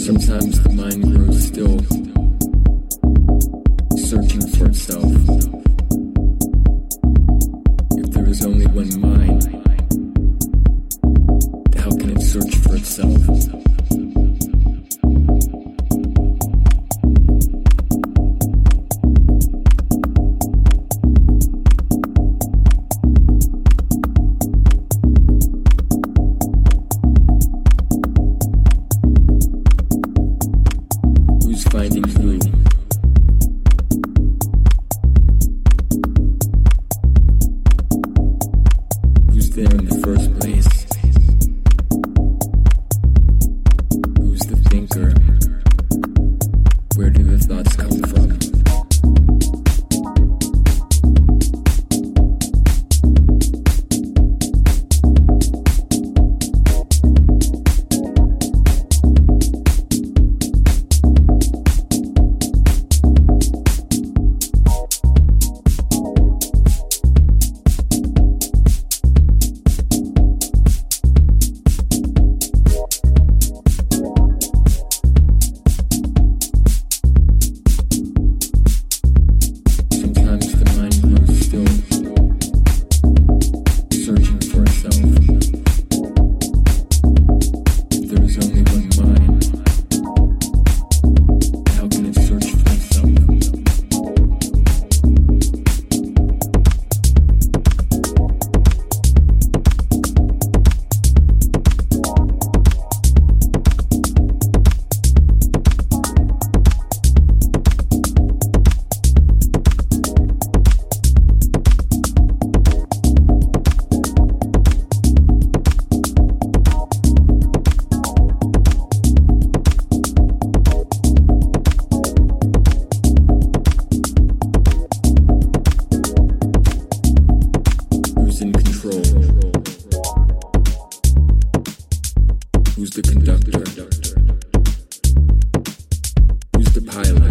Sometimes the mind grows still, searching for itself. If there is only one mind, how can it search for itself? Finding who? Who's there in the first place? Who's the thinker? Where do the thoughts come from? Who's the conductor? Who's the pilot?